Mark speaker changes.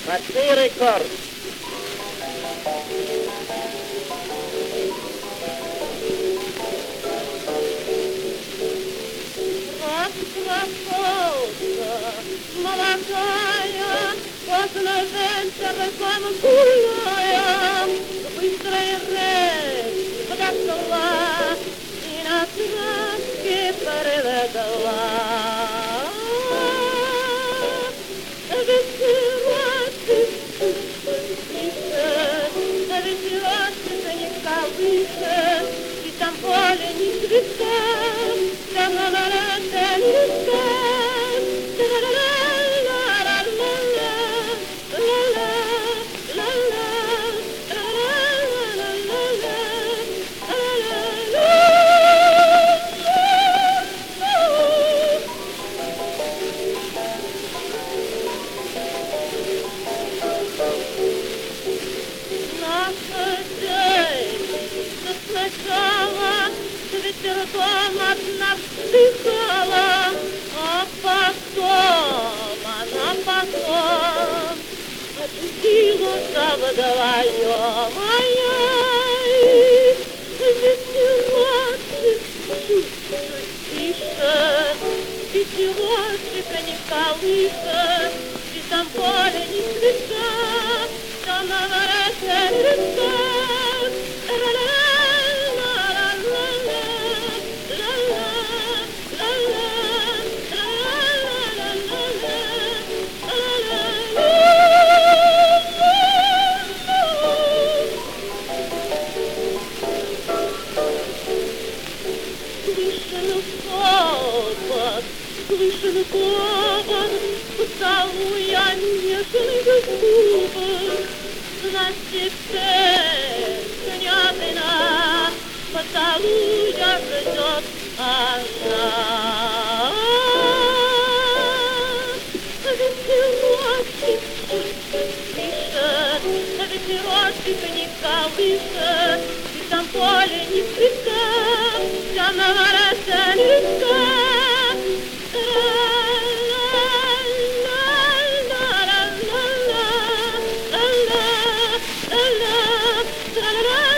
Speaker 1: Отцы рекорд. Молодая, поздно вечер, слава гульная, быстрая речь подошла и на траске пролегла. Ветерочек не колышет, и там поле не цветет, там на листа. Сначала ветерком от нас дыхала, а потом очутилась вдвоем. Ай-яй, ветерочек чуть-чуть тише, ветерочек не колышет, и там поле не цветет, там на воротах листа. Слышен говор, поцелуя нежных губ, значит, песня одна, поцелуя ждет она. Ветерочек пишет, ветерочек не колышет, и там поле не цветет, там на воротах листа. La la la la la la la la la